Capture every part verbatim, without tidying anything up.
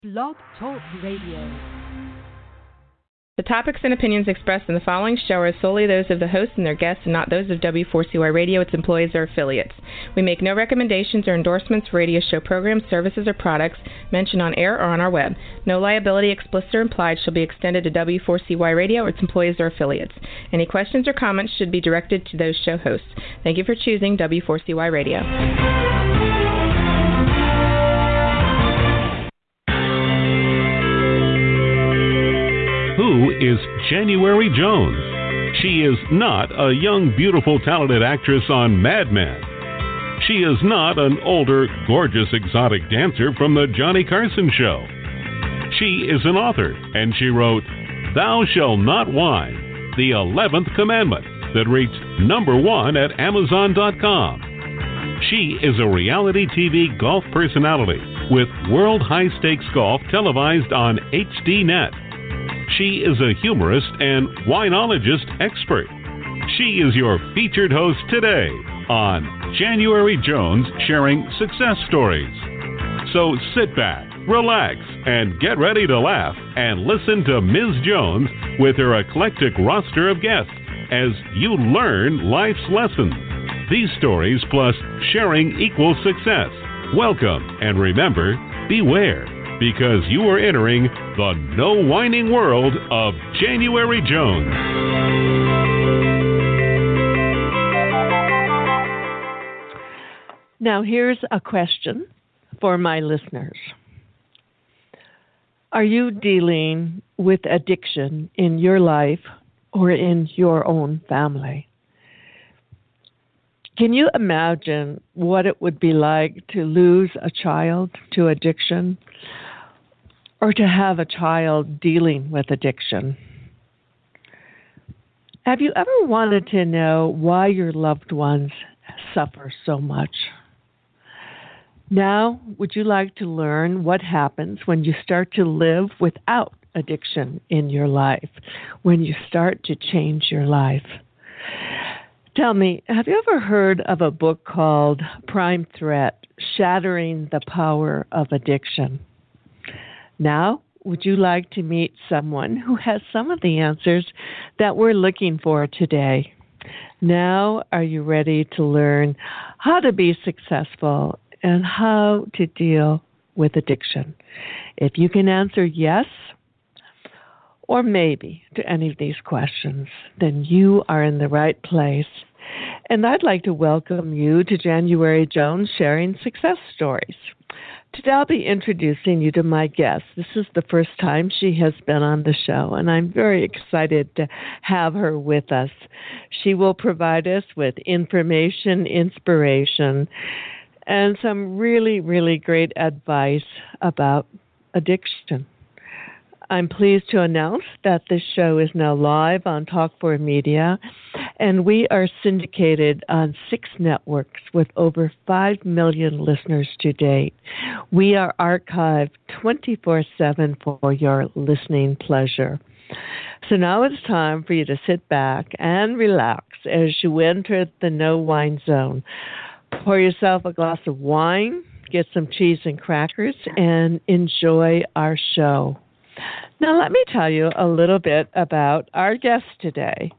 Blog Talk Radio. The topics and opinions expressed in the following show are solely those of the host and their guests and not those of W four C Y Radio, its employees, or affiliates. We make no recommendations or endorsements for radio show programs, services, or products mentioned on air or on our web. No liability, explicit or implied, shall be extended to W four C Y Radio or its employees or affiliates. Any questions or comments should be directed to those show hosts. Thank you for choosing W four C Y Radio. Who is January Jones? She is not a young, beautiful, talented actress on Mad Men. She is not an older, gorgeous, exotic dancer from the Johnny Carson Show. She is an author, and she wrote Thou Shalt Not Whine, the eleventh Commandment, that reached number one at Amazon dot com. She is a reality T V golf personality with World High Stakes Golf televised on H D Net. She is a humorist and winologist expert. She is your featured host today on January Jones Sharing Success Stories. So sit back, relax, and get ready to laugh and listen to Miz Jones with her eclectic roster of guests as you learn life's lessons. These stories plus sharing equals success. Welcome, and remember, beware, because you are entering the no whining world of January Jones. Now, here's a question for my listeners. Are you dealing with addiction in your life or in your own family? Can you imagine what it would be like to lose a child to addiction, or to have a child dealing with addiction? Have you ever wanted to know why your loved ones suffer so much? Now, would you like to learn what happens when you start to live without addiction in your life, when you start to change your life? Tell me, have you ever heard of a book called Prime Threat: Shattering the Power of Addiction? Now, would you like to meet someone who has some of the answers that we're looking for today? Now, are you ready to learn how to be successful and how to deal with addiction? If you can answer yes or maybe to any of these questions, then you are in the right place. And I'd like to welcome you to January Jones Sharing Success Stories. Today I'll be introducing you to my guest. This is the first time she has been on the show, and I'm very excited to have her with us. She will provide us with information, inspiration, and some really, really great advice about addiction. I'm pleased to announce that this show is now live on Talk four Media, and we are syndicated on six networks with over five million listeners to date. We are archived twenty-four seven for your listening pleasure. So now it's time for you to sit back and relax as you enter the no wine zone. Pour yourself a glass of wine, get some cheese and crackers, and enjoy our show. Now, let me tell you a little bit about our guest today.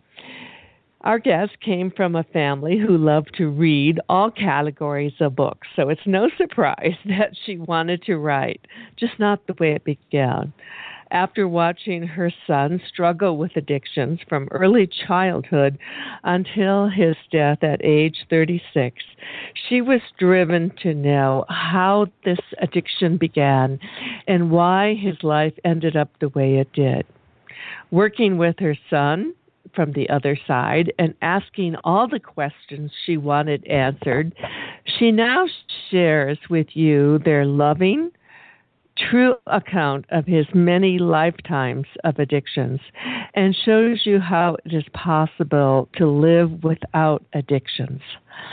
Our guest came from a family who loved to read all categories of books, so it's no surprise that she wanted to write, just not the way it began. After watching her son struggle with addictions from early childhood until his death at age thirty-six, she was driven to know how this addiction began and why his life ended up the way it did. Working with her son from the other side and asking all the questions she wanted answered, she now shares with you their loving, true account of his many lifetimes of addictions and shows you how it is possible to live without addictions.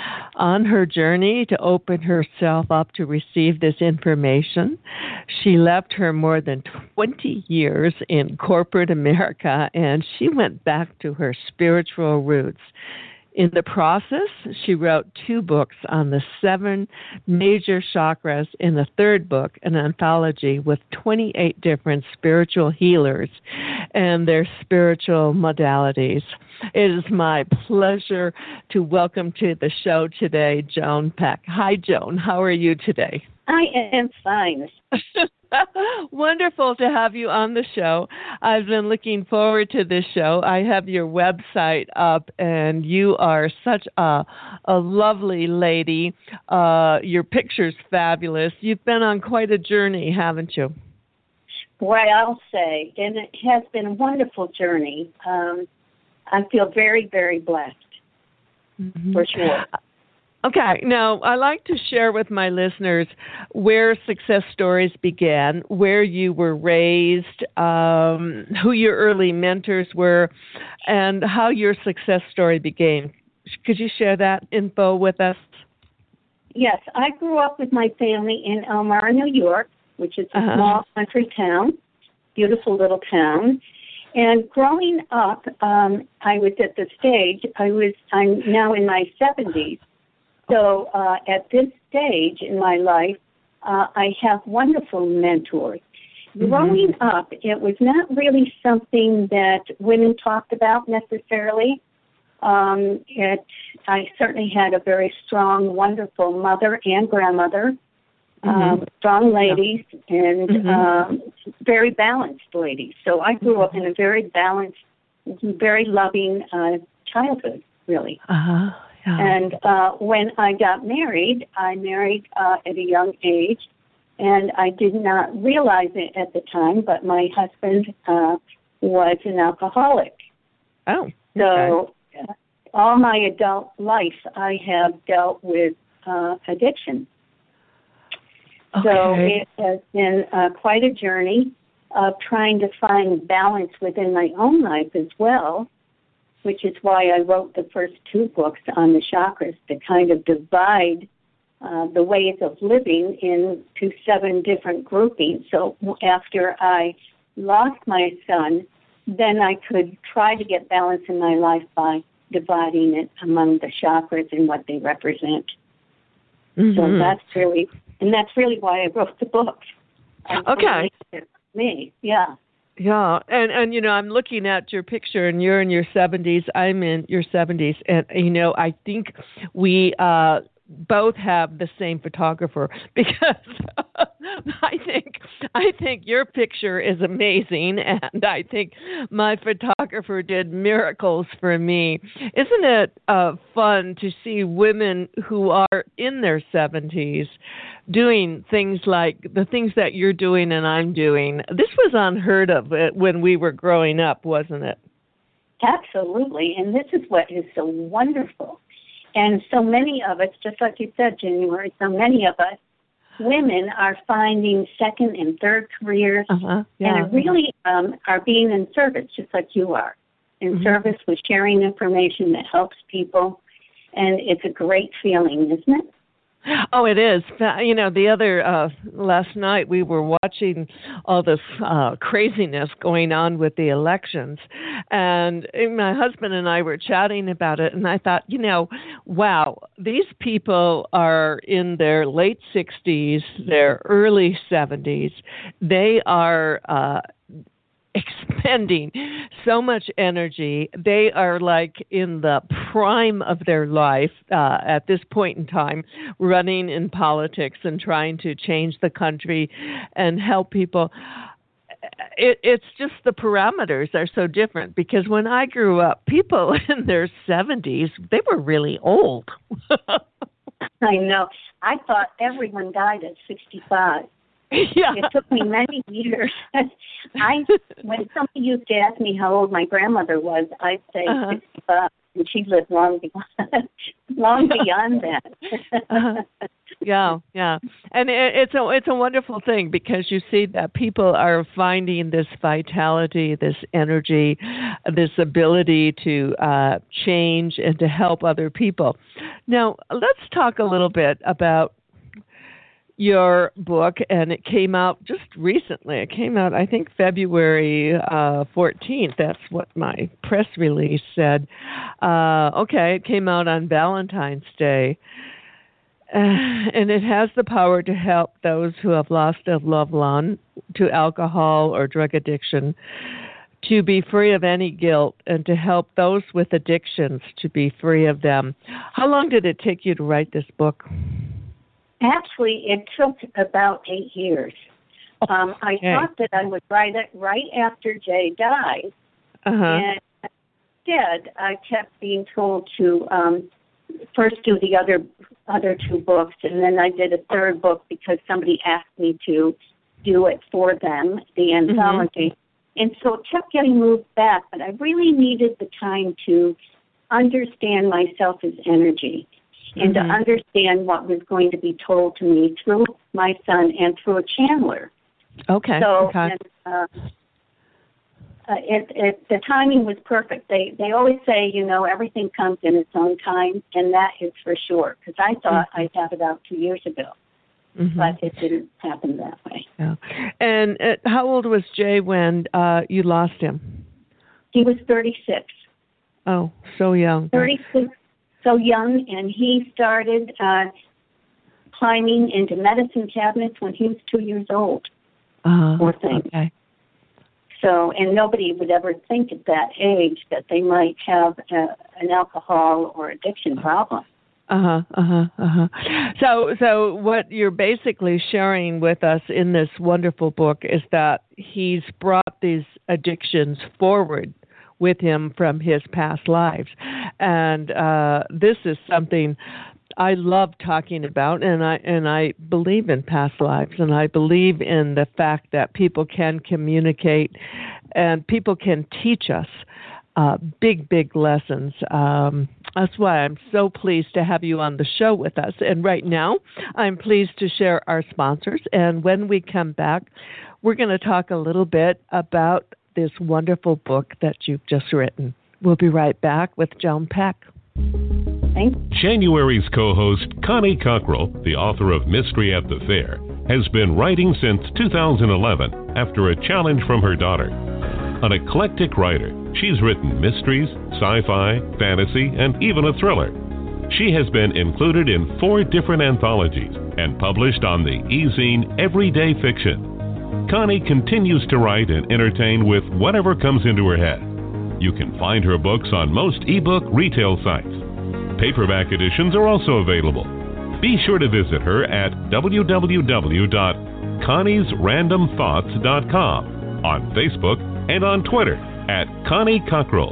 On her journey to open herself up to receive this information, she left her more than twenty years in corporate America and she went back to her spiritual roots In the process, she wrote two books on the seven major chakras. In the third book, an anthology with twenty-eight different spiritual healers and their spiritual modalities. It is my pleasure to welcome to the show today Joan Peck. Hi, Joan. How are you today? I am fine. Wonderful to have you on the show. I've been looking forward to this show. I have your website up, and you are such a, a lovely lady. Uh, your picture's fabulous. You've been on quite a journey, haven't you? Boy, I'll say, and it has been a wonderful journey. Um, I feel very, very blessed, mm-hmm. for sure. Okay, now I like to share with my listeners where success stories began, where you were raised, um, who your early mentors were, and how your success story began. Could you share that info with us? Yes, I grew up with my family in Elmira, New York, which is a uh-huh. small country town, beautiful little town. And growing up, um, I was at the stage, I was, I'm now in my seventies. So uh, at this stage in my life, uh, I have wonderful mentors. Mm-hmm. Growing up, it was not really something that women talked about necessarily. Um, it, I certainly had a very strong, wonderful mother and grandmother, mm-hmm. um, strong ladies, yeah. and mm-hmm. um, very balanced ladies. So I grew up in a very balanced, very loving uh, childhood, really. Uh-huh. Yeah. And uh, when I got married, I married uh, at a young age, and I did not realize it at the time, but my husband uh, was an alcoholic. Oh, okay. So uh, all my adult life, I have dealt with uh, addiction. Okay. So it has been uh, quite a journey of trying to find balance within my own life as well, which is why I wrote the first two books on the chakras to kind of divide uh, the ways of living into seven different groupings. So after I lost my son, then I could try to get balance in my life by dividing it among the chakras and what they represent. Mm-hmm. So that's really, and that's really why I wrote the book. Okay. Me, yeah. Yeah, and, and, you know, I'm looking at your picture, and you're in your seventies, I'm in your seventies, and, you know, I think we uh, both have the same photographer, because I think I think your picture is amazing, and I think my photographer did miracles for me. Isn't it uh, fun to see women who are in their seventies doing things like the things that you're doing and I'm doing? This was unheard of when we were growing up, wasn't it? Absolutely, and this is what is so wonderful. And so many of us, just like you said, January, so many of us, women are finding second and third careers, uh-huh. yeah. and really um, are being in service, just like you are, in mm-hmm. service with sharing information that helps people. And it's a great feeling, isn't it? Oh, it is. You know, the other, uh, last night we were watching all this uh, craziness going on with the elections, and my husband and I were chatting about it, and I thought, you know, wow, these people are in their late sixties, their early seventies. They are uh expending so much energy. They are like in the prime of their life uh, at this point in time, running in politics and trying to change the country and help people. It, it's just the parameters are so different, because when I grew up, people in their seventies, they were really old. I know. I thought everyone died at sixty-five. Yeah. It took me many years. I when somebody used to ask me how old my grandmother was, I'd say uh-huh. sixty-five, and she lived long beyond, long beyond that. uh-huh. Yeah, yeah, and it, it's a it's a wonderful thing, because you see that people are finding this vitality, this energy, this ability to uh, change and to help other people. Now, let's talk a little bit about your book, and it came out just recently. It came out, I think, February uh, fourteenth. That's what my press release said. Uh, okay, it came out on Valentine's Day. Uh, and it has the power to help those who have lost a loved one to alcohol or drug addiction to be free of any guilt, and to help those with addictions to be free of them. How long did it take you to write this book? Actually, it took about eight years. Um, I okay. thought that I would write it right after Jay died. Uh-huh. And instead, I kept being told to um, first do the other other two books, and then I did a third book because somebody asked me to do it for them, the anthology. Mm-hmm. And so it kept getting moved back, but I really needed the time to understand myself as energy and mm-hmm. to understand what was going to be told to me through my son and through a channeler. Okay. So okay. And, uh, uh, it, it, the timing was perfect. They they always say, you know, everything comes in its own time, and that is for sure, because I thought mm-hmm. I'd have it out two years ago. Mm-hmm. But it didn't happen that way. Yeah. And uh, how old was Jay when uh, you lost him? He was thirty-six. Oh, so young. thirty-six, so young, and he started uh, climbing into medicine cabinets when he was two years old. Uh, Poor thing. Okay. So, and nobody would ever think at that age that they might have a, an alcohol or addiction problem. Uh-huh, uh-huh, uh-huh. So, so what you're basically sharing with us in this wonderful book is that he's brought these addictions forward with him from his past lives. And uh, this is something I love talking about, and I and I believe in past lives, and I believe in the fact that people can communicate and people can teach us uh, big, big lessons. Um, that's why I'm so pleased to have you on the show with us. And right now, I'm pleased to share our sponsors. And when we come back, we're going to talk a little bit about this wonderful book that you've just written. We'll be right back with Joan Peck. Thanks. January's co-host, Connie Cockrell, the author of Mystery at the Fair, has been writing since two thousand eleven after a challenge from her daughter. An eclectic writer, she's written mysteries, sci-fi, fantasy, and even a thriller. She has been included in four different anthologies and published on the e-zine Everyday Fiction. Connie continues to write and entertain with whatever comes into her head. You can find her books on most ebook retail sites. Paperback editions are also available. Be sure to visit her at w w w dot connies random thoughts dot com, on Facebook, and on Twitter at Connie Cockrell.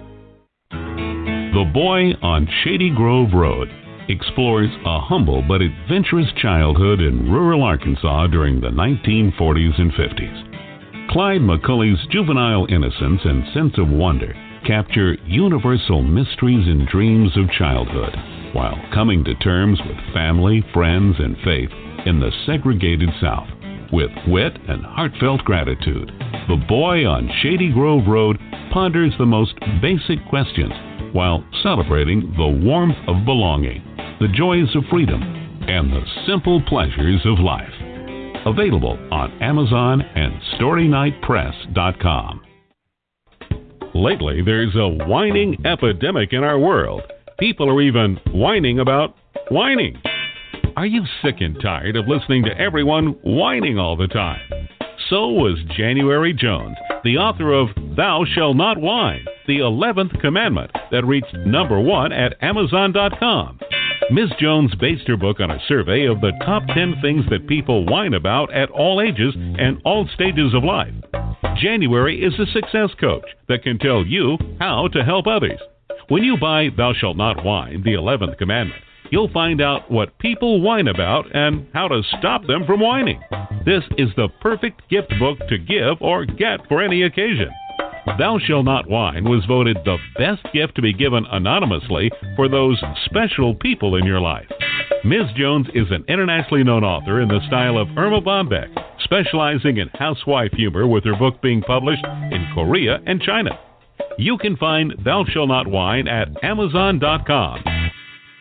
The Boy on Shady Grove Road explores a humble but adventurous childhood in rural Arkansas during the nineteen forties and fifties. Clyde McCulley's juvenile innocence and sense of wonder capture universal mysteries and dreams of childhood, while coming to terms with family, friends, and faith in the segregated South. With wit and heartfelt gratitude, The Boy on Shady Grove Road ponders the most basic questions while celebrating the warmth of belonging, the joys of freedom, and the simple pleasures of life. Available on Amazon and story night press dot com. Lately, there's a whining epidemic in our world. People are even whining about whining. Are you sick and tired of listening to everyone whining all the time? So was January Jones, the author of Thou Shalt Not Whine, the eleventh Commandment, that reached number one at Amazon dot com. Miz Jones based her book on a survey of the top ten things that people whine about at all ages and all stages of life. January is a success coach that can tell you how to help others. When you buy Thou Shalt Not Whine, the eleventh Commandment, you'll find out what people whine about and how to stop them from whining. This is the perfect gift book to give or get for any occasion. Thou Shalt Not Whine was voted the best gift to be given anonymously for those special people in your life. Miz Jones is an internationally known author in the style of Irma Bombeck, specializing in housewife humor, with her book being published in Korea and China. You can find Thou Shalt Not Whine at Amazon dot com.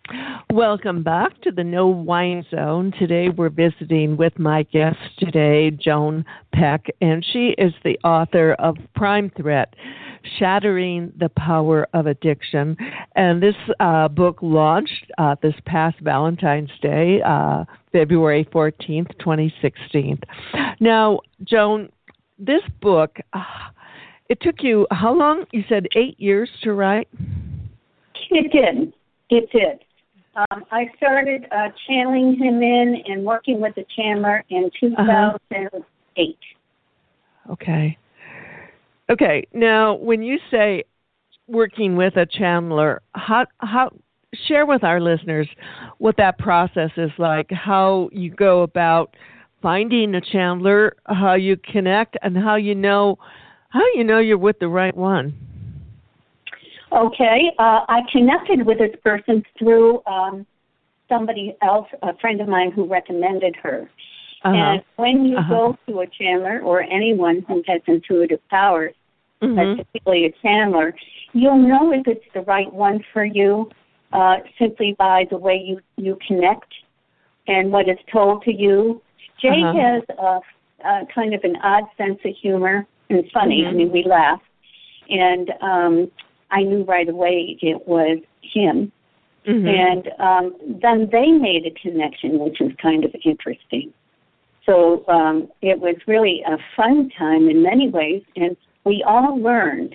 Welcome back to the No Wine Zone. Today we're visiting with my guest today, Joan Peck, and she is the author of Prime Threat, Shattering the Power of Addiction. And this uh, book launched uh, this past Valentine's Day, uh, February fourteenth, twenty sixteen. Now, Joan, this book, uh, it took you how long? You said eight years to write? It did. It did. Um, I started uh, channeling him in and working with the channeler in two thousand eight. Uh-huh. Okay. Okay. Now, when you say working with a channeler, how how share with our listeners what that process is like, how you go about finding a channeler, how you connect, and how you know how you know you're with the right one. Okay, uh, I connected with this person through um, somebody else, a friend of mine who recommended her. Uh-huh. And when you uh-huh. go to a channeler or anyone who has intuitive powers, mm-hmm. particularly a channeler, you'll know if it's the right one for you uh, simply by the way you, you connect and what is told to you. Jay uh-huh. has a, a kind of an odd sense of humor and funny. Mm-hmm. I mean, we laugh. And um, I knew right away it was him. Mm-hmm. And um, then they made a connection, which was kind of interesting. So um, it was really a fun time in many ways, and we all learned.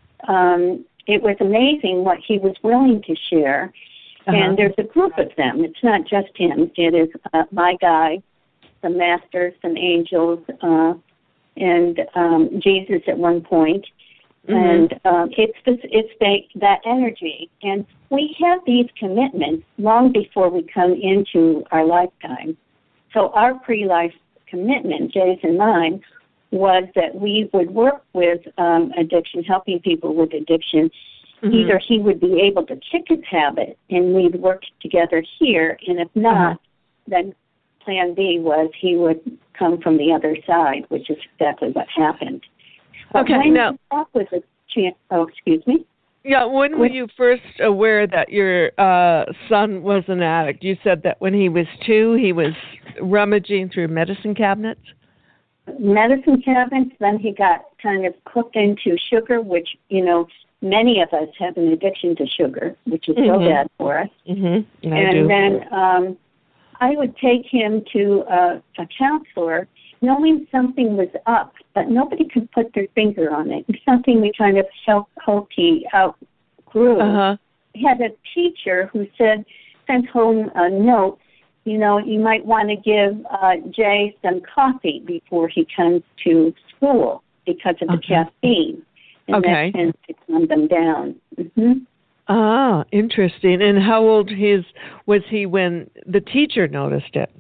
Um, it was amazing what he was willing to share. Uh-huh. And there's a group of them. It's not just him. It is uh, my guy, some masters, some angels, uh, and um, Jesus at one point. Mm-hmm. And um, it's this, it's the, that energy. And we have these commitments long before we come into our lifetime. So our pre-life commitment, Jay's and mine, was that we would work with um, addiction, helping people with addiction. Mm-hmm. Either he would be able to kick his habit and we'd work together here, and if not, uh-huh. then plan B was he would come from the other side, which is exactly what happened. But okay, when now, you talk with a chance, oh, excuse me? Yeah, when were you first aware that your uh, son was an addict? You said that when he was two, he was rummaging through medicine cabinets? Medicine cabinets, then he got kind of hooked into sugar, which, you know, many of us have an addiction to sugar, which is mm-hmm. so bad for us. Mm-hmm. I and do. then um, I would take him to a, a counselor, knowing something was up, but nobody could put their finger on it. It's something we kind of helped he outgrew. Uh-huh. We had a teacher who said, sent home a note, you know, you might want to give uh, Jay some coffee before he comes to school because of okay. the caffeine. And okay. that tends to calm them down. Mm-hmm. Ah, interesting. And how old his was he when the teacher noticed it?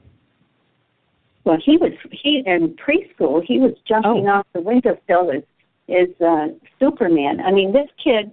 Well, he was he in preschool. He was jumping oh. off the windowsill as as uh, Superman. I mean, this kid.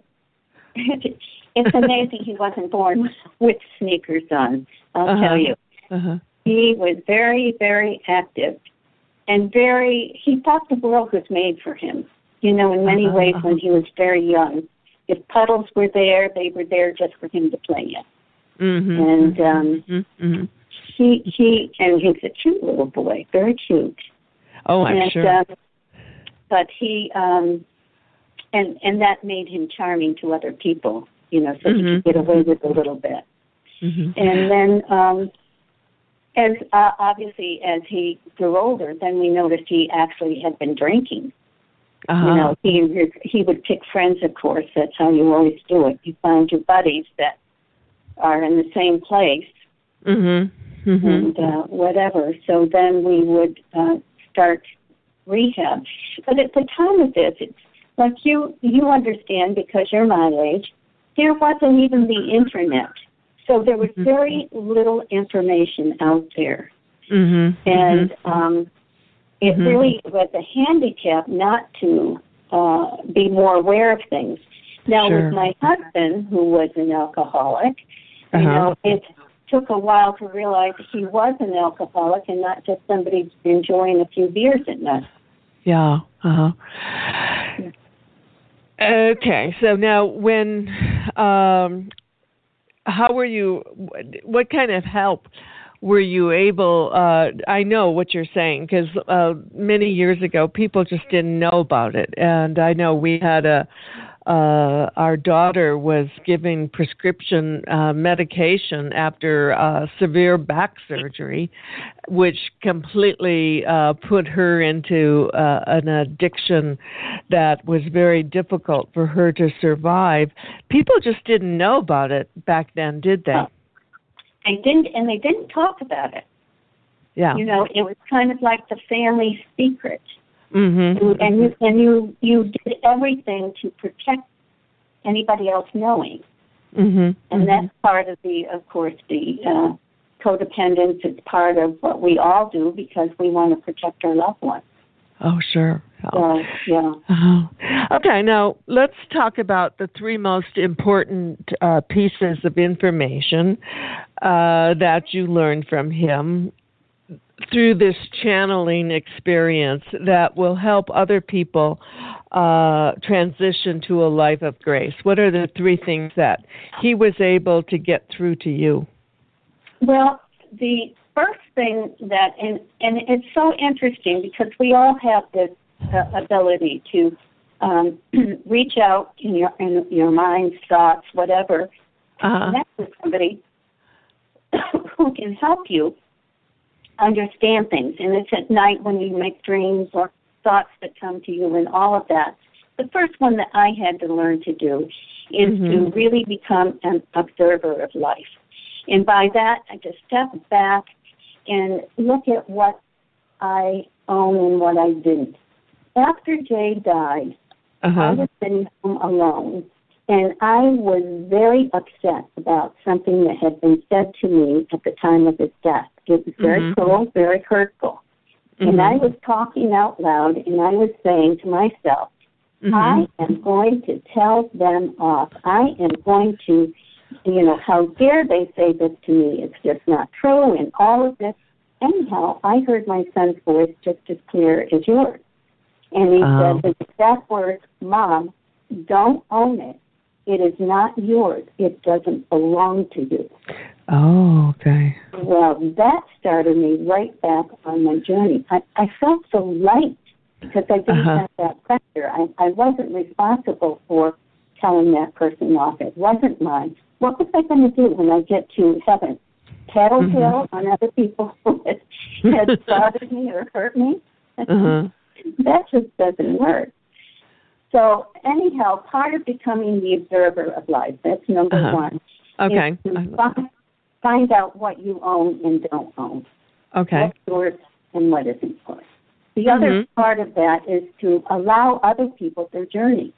It's amazing he wasn't born with sneakers on. I'll uh-huh. tell you. Uh-huh. He was very, very active, and very. He thought the world was made for him. You know, in many uh-huh. ways, when he was very young, if puddles were there, they were there just for him to play in. Mm-hmm. And um, mm-hmm. he he and he's a cute little boy, very cute. Oh, I'm and, sure. Um, but he um, and and that made him charming to other people. You know, so mm-hmm. he could get away with a little bit. Mm-hmm. And then, um, as uh, obviously as he grew older, then we noticed he actually had been drinking. Uh-huh. You know, he he would pick friends. Of course, that's how you always do it. You find your buddies that are in the same place, mm-hmm. Mm-hmm. and uh, whatever. So then we would uh, start rehab. But at the time of this, it's like you you understand because you're my age. There wasn't even the internet. So there was very little information out there. Mm-hmm. And um, it mm-hmm. really was a handicap not to uh, be more aware of things. Now, sure. with my husband, who was an alcoholic, uh-huh. you know, it took a while to realize he was an alcoholic and not just somebody enjoying a few beers at night. Yeah. Uh-huh. Okay, so now when um, how were you, what kind of help were you able, uh, I know what you're saying, because uh, many years ago, people just didn't know about it. And I know we had a, uh, our daughter was giving prescription uh, medication after uh, severe back surgery, which completely uh, put her into uh, an addiction that was very difficult for her to survive. People just didn't know about it back then, did they? Oh. They didn't, and they didn't talk about it. Yeah. You know, it was kind of like the family secret. Mm-hmm. And you and you you did everything to protect anybody else knowing. Mm-hmm. And mm-hmm. that's part of the, of course, the uh, codependence. It's part of what we all do because we want to protect our loved ones. Oh, sure. So, yeah. Uh-huh. Okay, now let's talk about the three most important uh, pieces of information uh, that you learned from him through this channeling experience that will help other people uh, transition to a life of grace. What are the three things that he was able to get through to you? Well, the first thing that, and, and it's so interesting because we all have this uh, ability to um, reach out in your in your mind, thoughts, whatever, uh-huh. connect with somebody who can help you understand things. And it's at night when you make dreams or thoughts that come to you and all of that. The first one that I had to learn to do is mm-hmm. to really become an observer of life. And by that, I just step back and look at what I own and what I didn't. After Jay died, uh-huh. I was sitting home alone, and I was very upset about something that had been said to me at the time of his death. It was very mm-hmm. cruel, very hurtful. Mm-hmm. And I was talking out loud, and I was saying to myself, mm-hmm. I am going to tell them off. I am going to, you know, how dare they say this to me? It's just not true, and all of this. Anyhow, I heard my son's voice just as clear as yours. And he um. said the exact words, Mom, don't own it. It is not yours. It doesn't belong to you. Oh, okay. Well, that started me right back on my journey. I, I felt so light because I didn't uh-huh. have that pressure. I, I wasn't responsible for telling that person off. It wasn't mine. What was I going to do when I get to heaven? Tattletale mm-hmm. on other people who had, had bothered me or hurt me? Uh-huh. That just doesn't work. So anyhow, part of becoming the observer of life, that's number uh-huh. one. Okay. Is to find, find out what you own and don't own. Okay. What's yours and what isn't yours. The mm-hmm. other part of that is to allow other people their journey.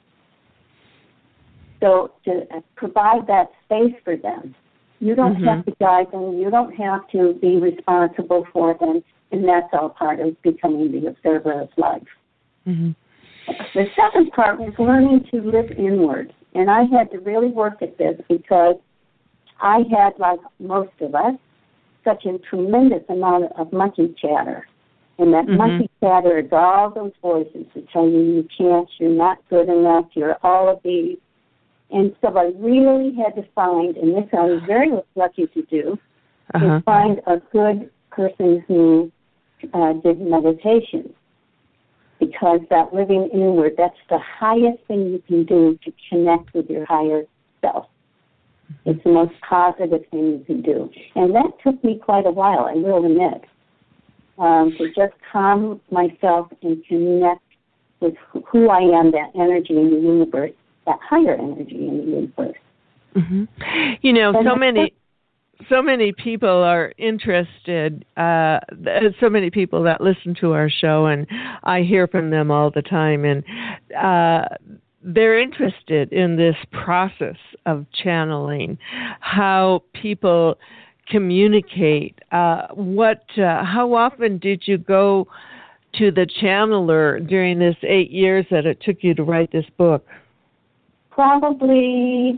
So to provide that space for them. You don't mm-hmm. have to guide them. You don't have to be responsible for them. And that's all part of becoming the observer of life. Mm-hmm. The second part was learning to live inward. And I had to really work at this because I had, like most of us, such a tremendous amount of monkey chatter. And that mm-hmm. monkey chatter is all those voices that tell you you can't, you're not good enough, you're all of these. And so I really had to find, and this I was very lucky to do, uh-huh. to find a good person who uh, did meditation. Because that living inward, that's the highest thing you can do to connect with your higher self. It's the most positive thing you can do. And that took me quite a while, I will admit, um, to just calm myself and connect with who I am, that energy in the universe, that higher energy in the universe. Mm-hmm. You know, and so many... So many people are interested, uh, so many people that listen to our show, and I hear from them all the time, and uh, they're interested in this process of channeling, how people communicate. Uh, what? Uh, how often did you go to the channeler during this eight years that it took you to write this book? Probably...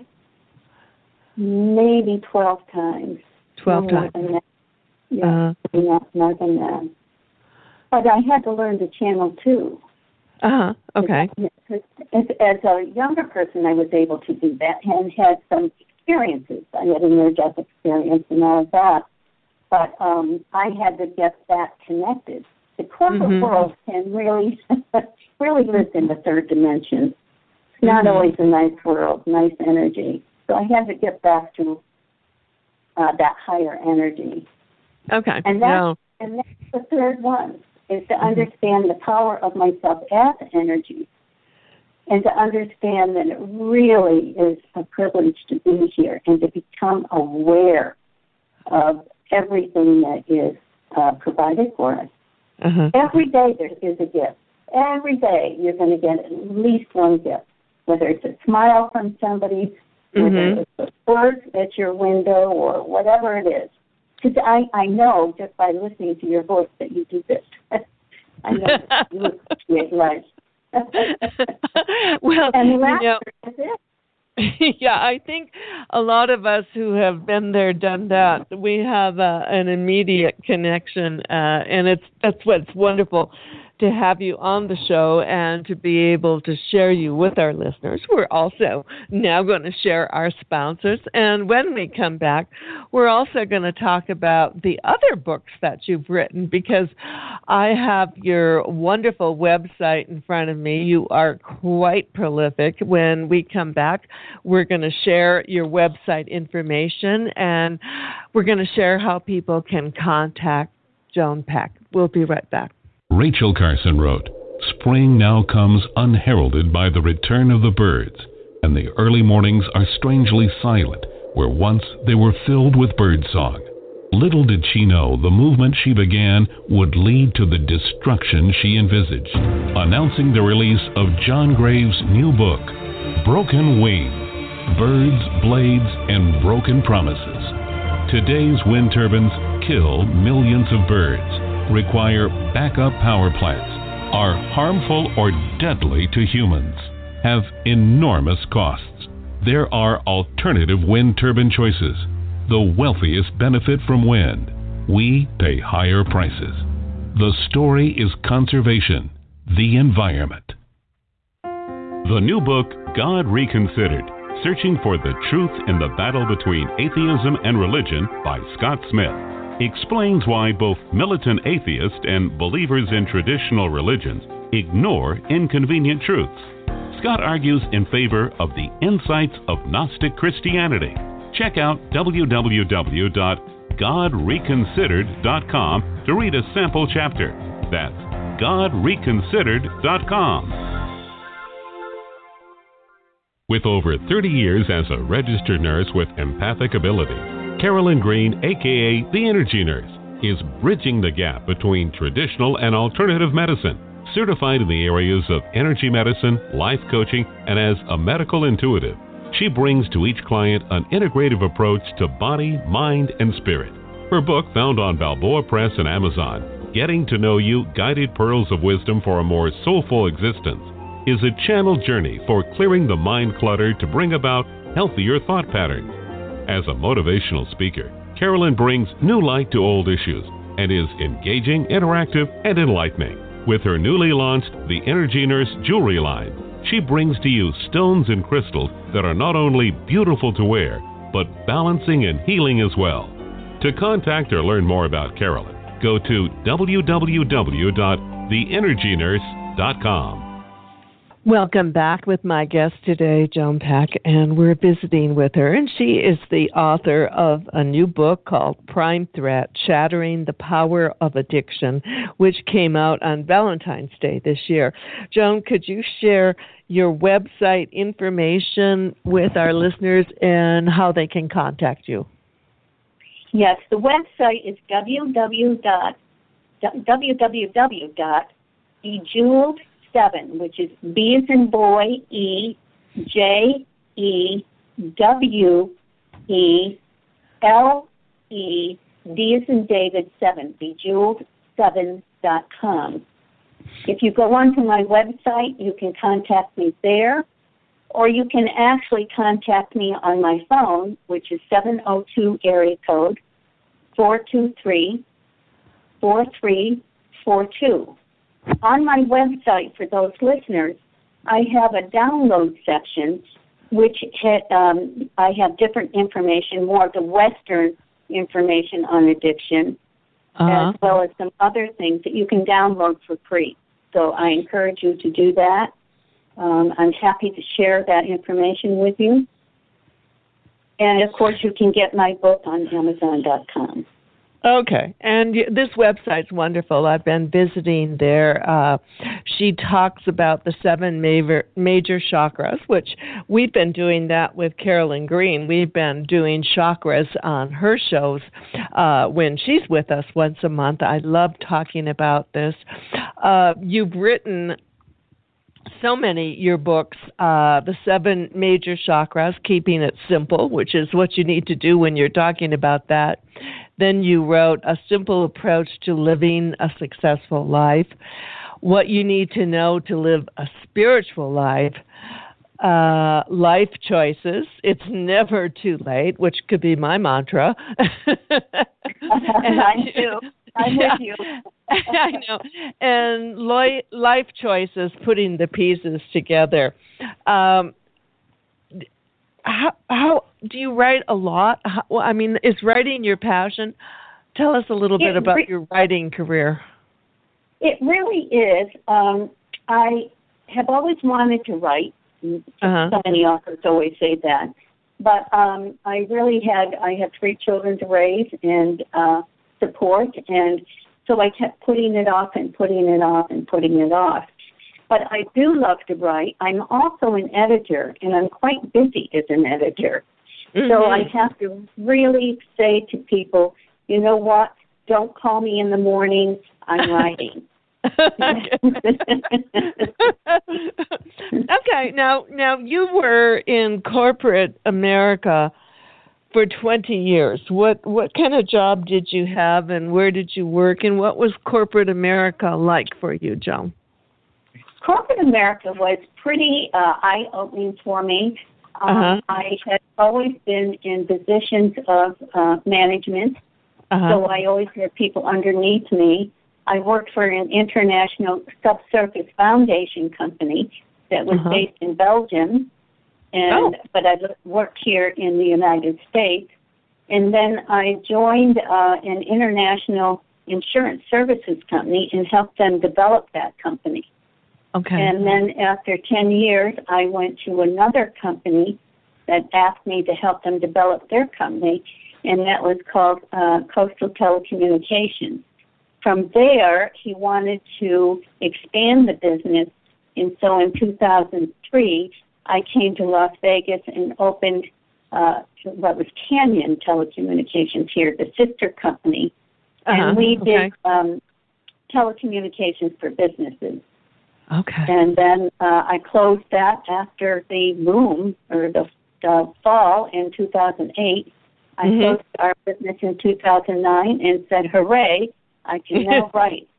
Maybe twelve times. Twelve no times. More than that. Yeah, uh-huh. not more than that. But I had to learn to channel too. Uh huh. Okay. As, as a younger person, I was able to do that and had some experiences. I had a near-death experience and all of that. But um, I had to get that connected. The corporate mm-hmm. world can really, really live in the third dimension. It's not mm-hmm. always a nice world, nice energy. So I had to get back to uh, that higher energy. Okay. And that's, no. and that's the third one, is to mm-hmm. understand the power of myself as energy, and to understand that it really is a privilege to be here and to become aware of everything that is uh, provided for us. Uh-huh. Every day there is a gift. Every day you're going to get at least one gift, whether it's a smile from somebody, whether mm-hmm. it's a bird at your window, or whatever it is. Because I, I know just by listening to your voice that you do this. I know you appreciate life. Well, and laughter you know, is it. Yeah, I think a lot of us who have been there, done that, we have uh, an immediate connection, uh, and it's that's what's wonderful to have you on the show and to be able to share you with our listeners. We're also now going to share our sponsors, and when we come back, we're also going to talk about the other books that you've written, because I have your wonderful website in front of me. You are quite prolific. When we come back, we're going to share your website information, and we're going to share how people can contact Joan Peck. We'll be right back. Rachel Carson wrote, "Spring now comes unheralded by the return of the birds, and the early mornings are strangely silent, where once they were filled with birdsong. Little did she know the movement she began would lead to the destruction she envisaged." Announcing the release of John Graves' new book, Broken Wings, Birds, Blades, and Broken Promises. Today's wind turbines kill millions of birds, require backup power plants, are harmful or deadly to humans, have enormous costs. There are alternative wind turbine choices. The wealthiest benefit from wind. We pay higher prices. The story is conservation, the environment. The new book, God Reconsidered, Searching for the Truth in the Battle Between Atheism and Religion by Scott Smith, explains why both militant atheists and believers in traditional religions ignore inconvenient truths. Scott argues in favor of the insights of Gnostic Christianity. Check out w w w dot god reconsidered dot com to read a sample chapter. That's god reconsidered dot com. With over thirty years as a registered nurse with empathic ability, Carolyn Green, aka The Energy Nurse, is bridging the gap between traditional and alternative medicine. Certified in the areas of energy medicine, life coaching, and as a medical intuitive, she brings to each client an integrative approach to body, mind, and spirit. Her book, found on Balboa Press and Amazon, Getting to Know You, Guided Pearls of Wisdom for a More Soulful Existence, is a channel journey for clearing the mind clutter to bring about healthier thought patterns. As a motivational speaker, Carolyn brings new light to old issues and is engaging, interactive, and enlightening. With her newly launched The Energy Nurse jewelry line, she brings to you stones and crystals that are not only beautiful to wear, but balancing and healing as well. To contact or learn more about Carolyn, go to w w w dot the energy nurse dot com. Welcome back with my guest today, Joan Peck, and we're visiting with her. And she is the author of a new book called Prime Threat, Shattering the Power of Addiction, which came out on Valentine's Day this year. Joan, could you share your website information with our listeners and how they can contact you? Yes, the website is w w w dot bejeweled seven, which is B as in boy, E, J, E, W, E, L, E, D as in David, seven, bejeweled seven dot com. If you go onto my website, you can contact me there, or you can actually contact me on my phone, which is seven oh two area code four two three, four three four two. On my website, for those listeners, I have a download section which had, um, I have different information, more of the Western information on addiction, uh-huh. as well as some other things that you can download for free. So I encourage you to do that. Um, I'm happy to share that information with you. And, of course, you can get my book on Amazon dot com. Okay, and this website's wonderful. I've been visiting there. Uh, she talks about the seven major, major chakras, which we've been doing that with Carolyn Green. We've been doing chakras on her shows uh, when she's with us once a month. I love talking about this. Uh, you've written so many, your books, uh, the seven major chakras, keeping it simple, which is what you need to do when you're talking about that. Then you wrote A Simple Approach to Living a Successful Life, What You Need to Know to Live a Spiritual Life, uh, Life Choices, It's Never Too Late, which could be my mantra. I do. I'm yeah, with you. I know. And li- Life Choices, Putting the Pieces Together. Um, how, how do you write a lot? How, well, I mean, is writing your passion? Tell us a little bit it about re- your writing career. It really is. Um, I have always wanted to write. Uh-huh. So many authors always say that. But um, I really had, I had three children to raise and uh, support, and so I kept putting it off and putting it off and putting it off. But I do love to write. I'm also an editor, and I'm quite busy as an editor. Mm-hmm. So I have to really say to people, you know what, don't call me in the morning, I'm writing. Okay, now now you were in corporate America for twenty years. What what kind of job did you have, and where did you work, and what was corporate America like for you, Joan? Corporate America was pretty uh, eye-opening for me. Um, uh-huh. I had always been in positions of uh, management, uh-huh. so I always had people underneath me. I worked for an international subsurface foundation company that was uh-huh. based in Belgium, and oh. but I worked here in the United States. And then I joined uh, an international insurance services company and helped them develop that company. Okay. And then after ten years, I went to another company that asked me to help them develop their company, and that was called uh, Coastal Telecommunications. From there, he wanted to expand the business, and so in two thousand three, I came to Las Vegas and opened uh, what was Canyon Telecommunications here, the sister company, uh-huh. and we okay. did um, telecommunications for businesses. Okay. And then uh, I closed that after the boom, or the, the fall in two thousand eight. I mm-hmm. closed our business in two thousand nine and said, hooray, I can now write.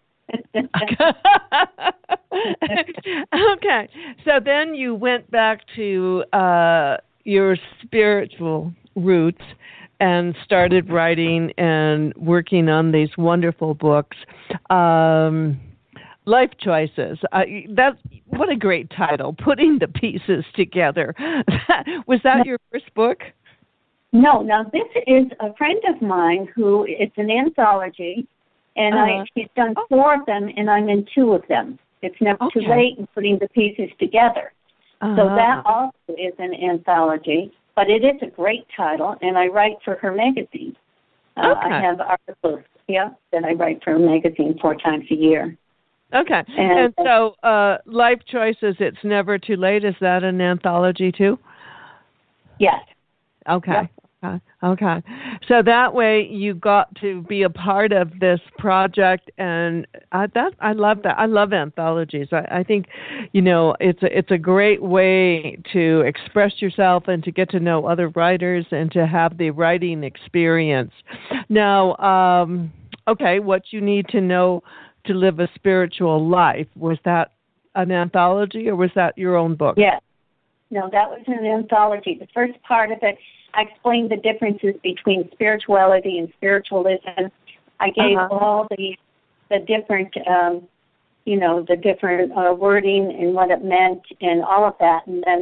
Okay. So then you went back to uh, your spiritual roots and started writing and working on these wonderful books. Um, Life Choices. Uh, that what a great title. Putting the Pieces Together. Was that your first book? No. Now this is a friend of mine who it's an anthology, and uh-huh. I she's done four of them, and I'm in two of them. It's Never okay. Too Late and Putting the Pieces Together. Uh-huh. So that also is an anthology, but it is a great title, and I write for her magazine. Uh, okay. I have articles, yeah, that I write for her magazine four times a year. Okay. And, and so uh, Life Choices, It's Never Too Late, is that an anthology too? Yes. Okay. Yep. Okay. Okay. So that way you got to be a part of this project, and I, that I love that. I love anthologies. I, I think, you know, it's a, it's a great way to express yourself and to get to know other writers and to have the writing experience. Now, um, okay, what you need to know to live a spiritual life, was that an anthology or was that your own book? Yes. No, that was an anthology. The first part of it, I explained the differences between spirituality and spiritualism. I gave uh-huh. all the the different, um, you know, the different uh, wording and what it meant and all of that. And then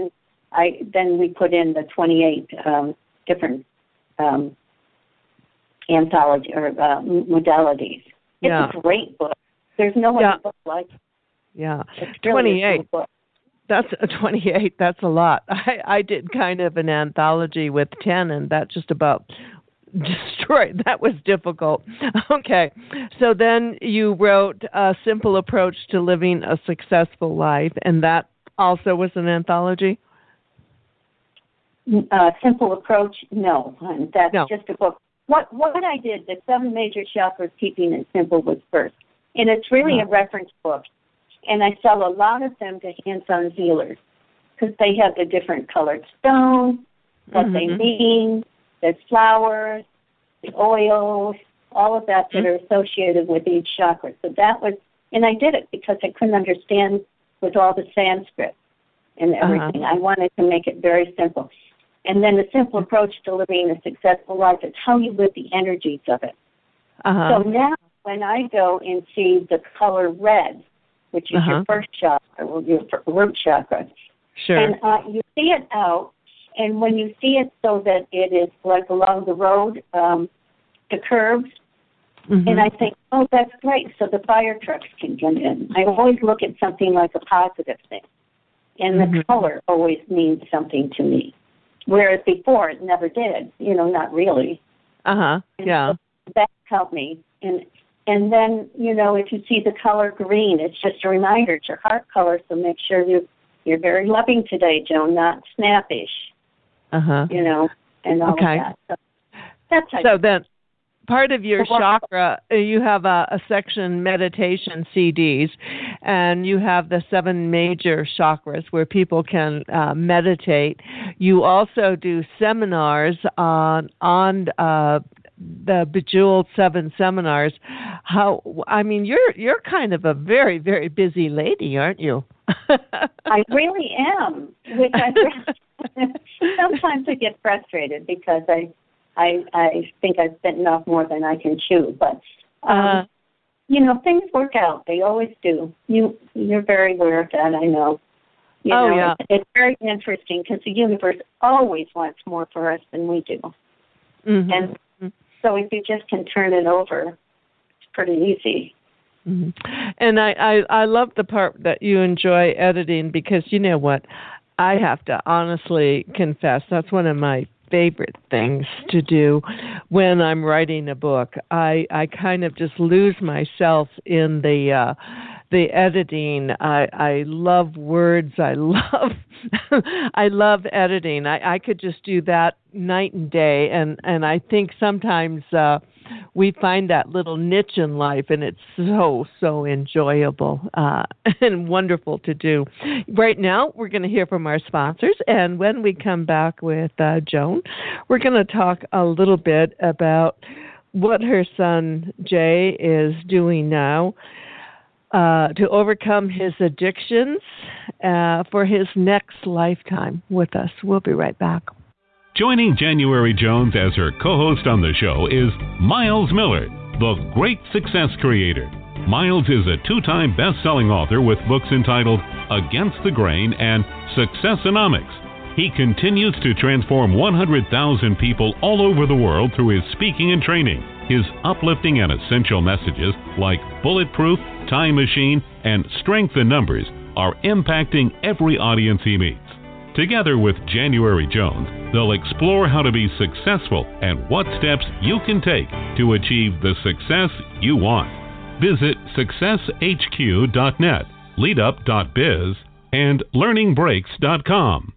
I then we put in the twenty-eight um, different um, anthology or uh, modalities. It's yeah. a great book. There's no yeah. other book like it. Yeah, it's really twenty-eight. Book. That's a twenty-eight. That's a lot. I, I did kind of an anthology with ten, and that just about destroyed. That was difficult. Okay, so then you wrote A Simple Approach to Living a Successful Life, and that also was an anthology? Uh, Simple Approach, no. That's no. just a book. What what I did, the seven major chakras, keeping it simple, was first. And it's really oh. a reference book. And I sell a lot of them to hands-on healers because they have the different colored stones, what mm-hmm. they mean, the flowers, the oils, all of that mm-hmm. that are associated with each chakra. So that was, and I did it because I couldn't understand with all the Sanskrit and everything. Uh-huh. I wanted to make it very simple. And then the simple approach to living a successful life is how you live the energies of it. Uh-huh. So now when I go and see the color red, which is uh-huh. your first chakra, or your root chakra, sure. and uh, you see it out, and when you see it so that it is like along the road, um, the curves, mm-hmm. and I think, oh, that's great, so the fire trucks can get in. I always look at something like a positive thing, and mm-hmm. the color always means something to me. Whereas before it never did, you know, not really. Uh-huh, yeah. So that helped me. And and then, you know, if you see the color green, it's just a reminder. It's your heart color, so make sure you, you're very loving today, Joan, not snappish. Uh-huh. You know, and all okay. of that. So that's how So then part of your chakra, you have a, a section meditation C Ds, and you have the seven major chakras where people can uh, meditate. You also do seminars on on uh, the Bejeweled Seven seminars. How? I mean, you're you're kind of a very very busy lady, aren't you? I really am. Which I sometimes I get frustrated because I. I, I think I've bitten off more than I can chew, but um, uh, you know, things work out. They always do. You you're very aware of that. I know. You oh know, yeah. It's, it's very interesting because the universe always wants more for us than we do, mm-hmm. and so if you just can turn it over, it's pretty easy. Mm-hmm. And I, I I love the part that you enjoy editing because you know what, I have to honestly confess that's one of my favorite things to do when I'm writing a book. I, I kind of just lose myself in the uh, the editing. I, I love words. I love I love editing. I, I could just do that night and day. And, and I think sometimes uh, we find that little niche in life, and it's so, so enjoyable uh, and wonderful to do. Right now, we're going to hear from our sponsors, and when we come back with uh, Joan, we're going to talk a little bit about what her son, Jay, is doing now uh, to overcome his addictions uh, for his next lifetime with us. We'll be right back. Joining January Jones as her co-host on the show is Miles Millard, the great success creator. Miles is a two-time best-selling author with books entitled Against the Grain and Successonomics. He continues to transform one hundred thousand people all over the world through his speaking and training. His uplifting and essential messages like Bulletproof, Time Machine, and Strength in Numbers are impacting every audience he meets. Together with January Jones, they'll explore how to be successful and what steps you can take to achieve the success you want. Visit success h q dot net, leadup dot biz, and learning breaks dot com.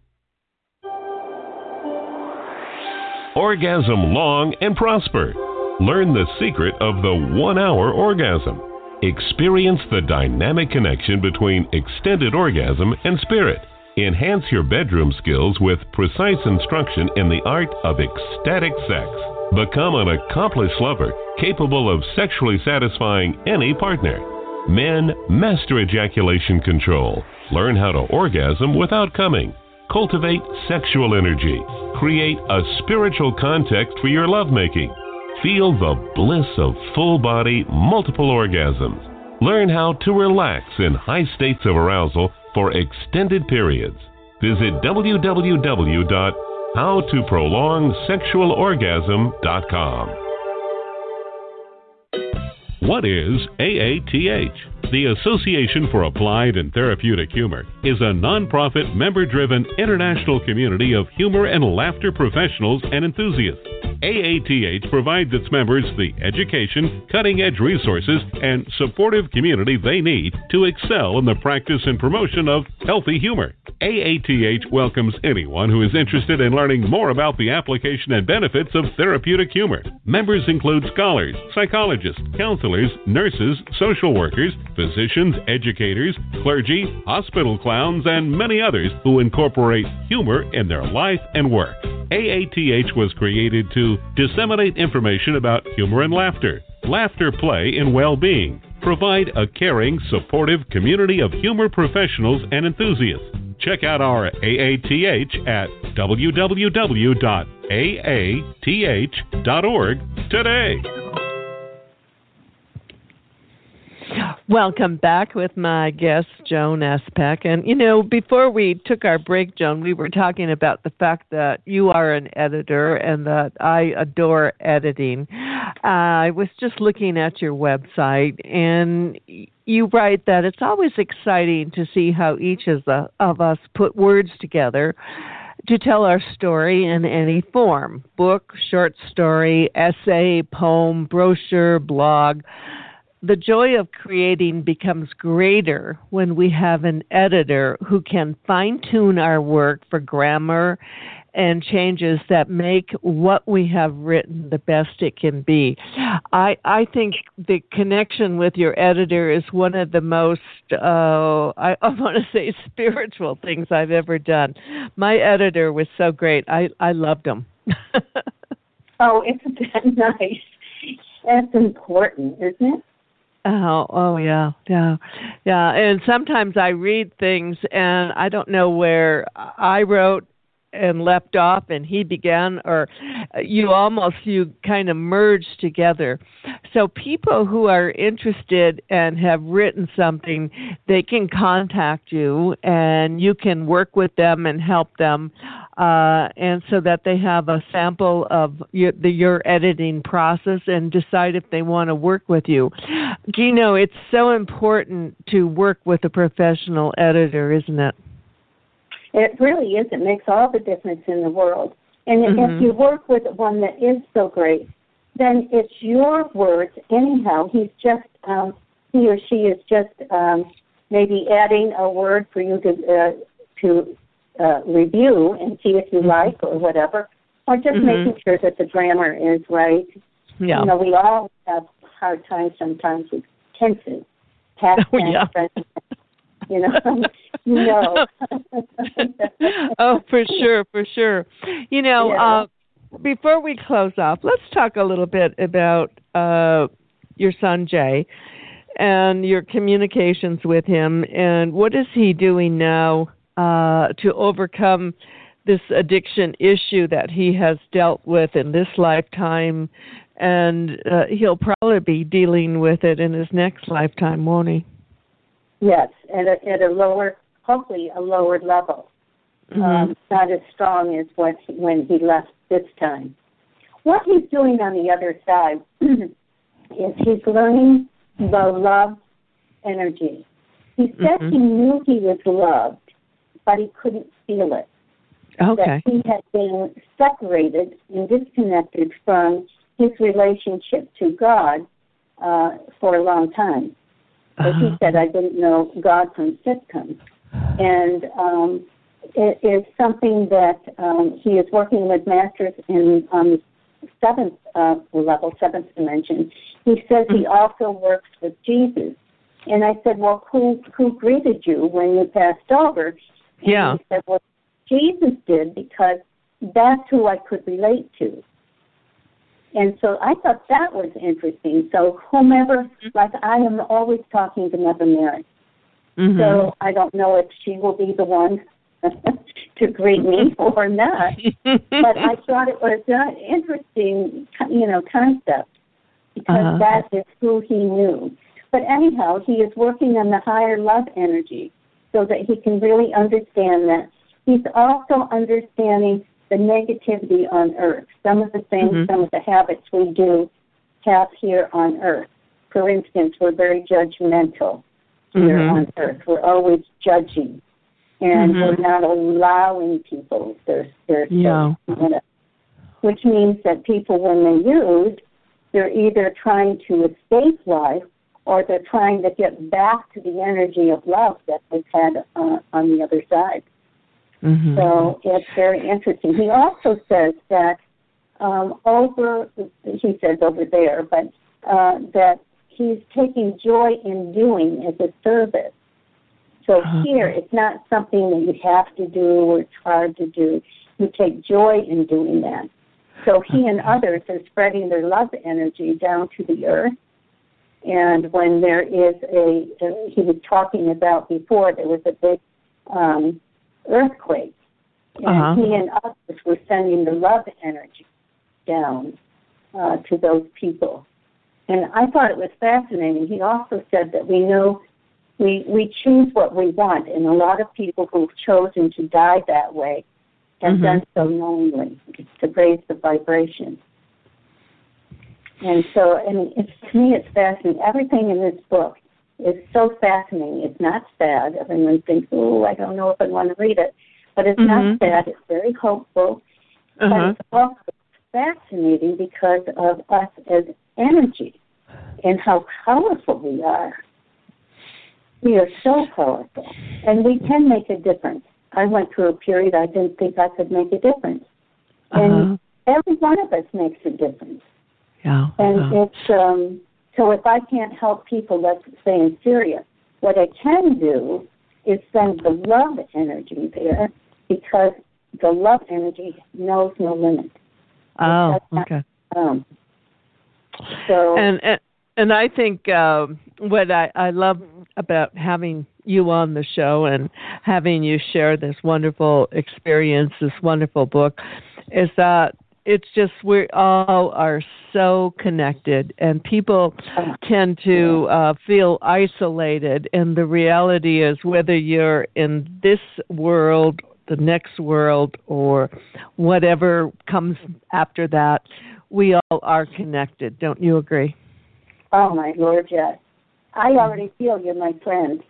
Orgasm long and prosper. Learn the secret of the one-hour orgasm. Experience the dynamic connection between extended orgasm and spirit. Enhance your bedroom skills with precise instruction in the art of ecstatic sex. Become an accomplished lover capable of sexually satisfying any partner. Men, master ejaculation control. Learn how to orgasm without coming. Cultivate sexual energy. Create a spiritual context for your lovemaking. Feel the bliss of full-body, multiple orgasms. Learn how to relax in high states of arousal for extended periods. visit w w w dot how to prolong sexual orgasm dot com. What is A A T H? The Association for Applied and Therapeutic Humor is a nonprofit, member-driven international community of humor and laughter professionals and enthusiasts. A A T H provides its members the education, cutting-edge resources, and supportive community they need to excel in the practice and promotion of healthy humor. A A T H welcomes anyone who is interested in learning more about the application and benefits of therapeutic humor. Members include scholars, psychologists, counselors, nurses, social workers, physicians, educators, clergy, hospital clowns, and many others who incorporate humor in their life and work. A A T H was created to disseminate information about humor and laughter, laughter, play, and well-being, provide a caring, supportive community of humor professionals and enthusiasts. Check out our A A T H at w w w dot a a t h dot org today. Welcome back with my guest, Joan Especk. And, you know, before we took our break, Joan, we were talking about the fact that you are an editor and that I adore editing. Uh, I was just looking at your website, and you write that it's always exciting to see how each of, the, of us put words together to tell our story in any form: book, short story, essay, poem, brochure, blog. The joy of creating becomes greater when we have an editor who can fine-tune our work for grammar and changes that make what we have written the best it can be. I, I think the connection with your editor is one of the most, uh, I, I want to say, spiritual things I've ever done. My editor was so great. I, I loved him. Oh, isn't that nice? That's important, isn't it? Oh, oh yeah, yeah, yeah. And sometimes I read things and I don't know where I wrote and left off and he began, or you almost, you kind of merge together. So people who are interested and have written something, they can contact you and you can work with them and help them, uh, and so that they have a sample of your, the, your editing process and decide if they want to work with you. You know, it's so important to work with a professional editor, isn't it? It really is. It makes all the difference in the world. And Mm-hmm. if you work with one that is so great, then it's your words anyhow. He's just, um, he or she is just um, maybe adding a word for you to uh, to uh, review and see if you mm-hmm. like or whatever, or just mm-hmm. making sure that the grammar is right. Yeah. You know, we all have hard times sometimes with tenses, past oh, tense, yeah. present. You know, you know. Oh, for sure, for sure. You know, yeah. uh, before we close off, let's talk a little bit about uh, your son, Jay, and your communications with him, and what is he doing now uh, to overcome this addiction issue that he has dealt with in this lifetime, and uh, he'll probably be dealing with it in his next lifetime, won't he? Yes, at a, at a lower, hopefully a lower level. Mm-hmm. Um, not as strong as what he, when he left this time. What he's doing on the other side is he's learning the love energy. He said mm-hmm. he knew he was loved, but he couldn't feel it. Okay. That he had been separated and disconnected from his relationship to God uh, for a long time. As he said, I didn't know God from sitcoms. And um, it is something that um, he is working with masters in on the seventh uh, level, seventh dimension. He says he also works with Jesus. And I said, well, who who greeted you when you passed over? And yeah. he said, well, Jesus did, because that's who I could relate to. And so I thought that was interesting. So whomever, like I am always talking to Mother Mary. Mm-hmm. So I don't know if she will be the one to greet me or not. But I thought it was an interesting, you know, concept, because uh-huh. that is who he knew. But anyhow, he is working on the higher love energy so that he can really understand that he's also understanding the negativity on Earth. Some of the things, mm-hmm. some of the habits we do have here on Earth. For instance, we're very judgmental here mm-hmm. on Earth. We're always judging, and mm-hmm. we're not allowing people their their yeah. space, which means that people, when they use, they're either trying to escape life or they're trying to get back to the energy of love that they've had uh, on the other side. Mm-hmm. So it's very interesting. He also says that um, over, he says over there, but uh, that he's taking joy in doing as a service. So uh-huh. here, it's not something that you have to do or it's hard to do. You take joy in doing that. So he and others are spreading their love energy down to the earth. And when there is a, he was talking about before, there was a big um, earthquake. And uh-huh. he and others were sending the love energy down uh, to those people. And I thought it was fascinating. He also said that we know we we choose what we want, and a lot of people who've chosen to die that way have mm-hmm. done so knowingly to raise the vibration. And so, and it's, to me, it's fascinating. Everything in this book is so fascinating. It's not sad. Everyone thinks, oh, I don't know if I want to read it. But it's mm-hmm. not sad. It's very hopeful. Uh-huh. But it's also fascinating because of us as energy and how powerful we are. We are so powerful. And we can make a difference. I went through a period I didn't think I could make a difference. Uh-huh. And every one of us makes a difference. Yeah. And uh-huh. it's, um, so if I can't help people, let's say in Syria, what I can do is send the love energy there because the love energy knows no limit. Oh, okay. Um, so and, and and I think uh, what I, I love about having you on the show and having you share this wonderful experience, this wonderful book, is that it's just we all are so connected, and people tend to uh, feel isolated. And the reality is, whether you're in this world, the next world, or whatever comes after that, we all are connected. Don't you agree? Oh, my Lord, yes. I already feel you're my friend.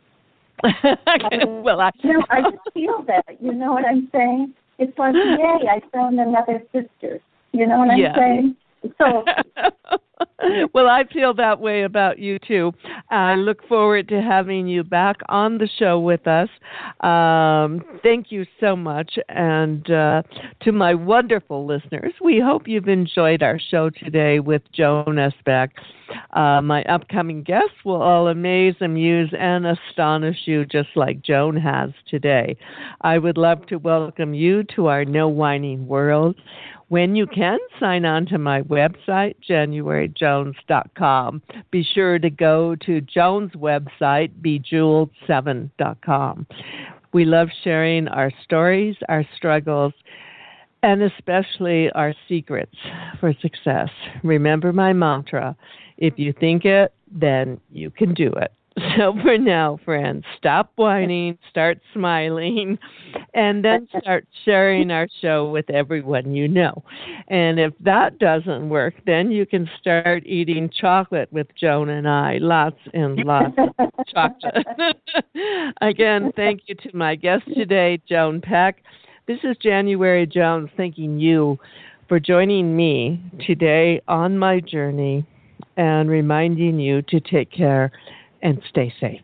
I mean, well, I... you know, I just feel that. You know what I'm saying? It's like, yay, I found another sister. You know what I'm yeah. saying? So, well, I feel that way about you, too. I look forward to having you back on the show with us. Um, thank you so much. And uh, to my wonderful listeners, we hope you've enjoyed our show today with Joan Esbeck. Uh, my upcoming guests will all amaze, amuse, and astonish you just like Joan has today. I would love to welcome you to our No Whining World. When you can, sign on to my website, january jones dot com. Be sure to go to Joan's website, bejeweled seven dot com. We love sharing our stories, our struggles, and especially our secrets for success. Remember my mantra, if you think it, then you can do it. So for now, friends, stop whining, start smiling, and then start sharing our show with everyone you know. And if that doesn't work, then you can start eating chocolate with Joan and I, lots and lots of chocolate. Again, thank you to my guest today, Joan Peck. This is January Jones thanking you for joining me today on my journey and reminding you to take care and stay safe.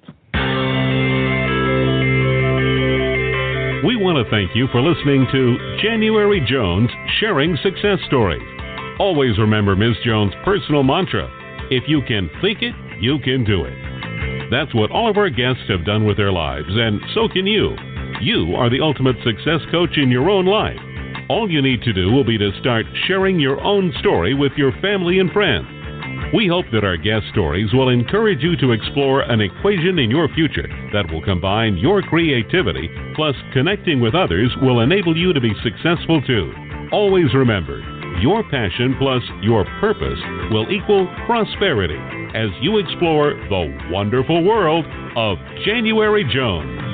We want to thank you for listening to January Jones Sharing Success Stories. Always remember Miz Jones' personal mantra, if you can think it, you can do it. That's what all of our guests have done with their lives, and so can you. You are the ultimate success coach in your own life. All you need to do will be to start sharing your own story with your family and friends. We hope that our guest stories will encourage you to explore an equation in your future that will combine your creativity plus connecting with others will enable you to be successful too. Always remember, your passion plus your purpose will equal prosperity as you explore the wonderful world of January Jones.